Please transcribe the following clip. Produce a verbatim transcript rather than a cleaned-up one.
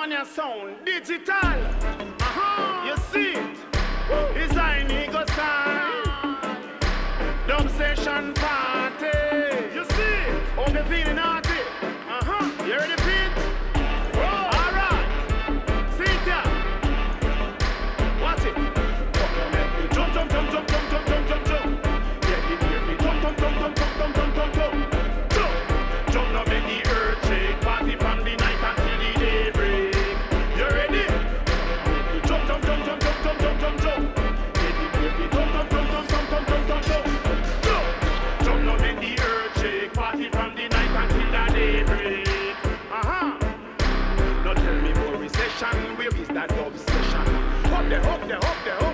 on your sound, digital. Uh-huh. You see it. It's an ego sign. Dub session party. You see it. Oh, me feeling naughty. Uh-huh. You ready, Pete? All right. See it here. Watch it. Jump, jump, jump, jump, jump, jump, jump, jump, jump. Yeah, it hear me. Jump, jump, jump, jump, jump, jump, jump, jump, jump. Jump, jump, now make the earth shake. Party from the night until the day break. You ready? Jump, jump, jump, jump, jump, jump, jump, jump, jump. Yeah, it hear me. Jump, jump, jump, jump, jump, jump, jump, jump, jump. Jump, jump, now make the earth shake. Party from the night until the day break. Uh-huh. Now tell me more recession. Where is that obsession? Up there, up there, up there, up there.